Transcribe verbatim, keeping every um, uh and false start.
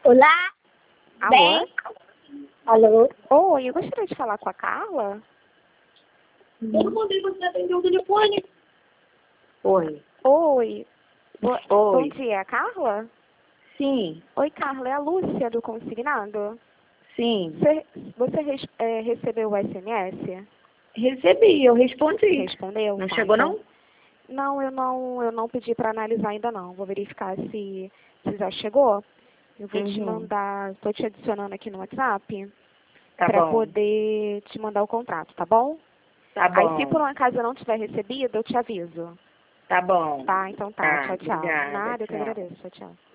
Olá, Alô? bem? Alô? Oi, eu gostaria de falar com a Carla. Eu não mandei você atender o telefone. Oi. Oi. Bo- Bom Oi. dia, Carla? Sim, Oi, Carla, é a Lúcia do Consignado. sim. Você, você res- é, recebeu o S M S? Recebi, eu respondi. Respondeu? Não Tá, chegou, então- não? Não, eu não, eu não pedi para analisar ainda não. Vou verificar se, se já chegou. Eu vou te Uhum. mandar, estou te adicionando aqui no WhatsApp Tá para bom. poder te mandar o contrato, tá bom? Tá Aí se bom. por um acaso eu não tiver recebido, eu te aviso. Tá bom. Tá, então tá. Tá, Tchau, tchau. obrigada. Nada, eu que Tchau. agradeço. Tchau, tchau.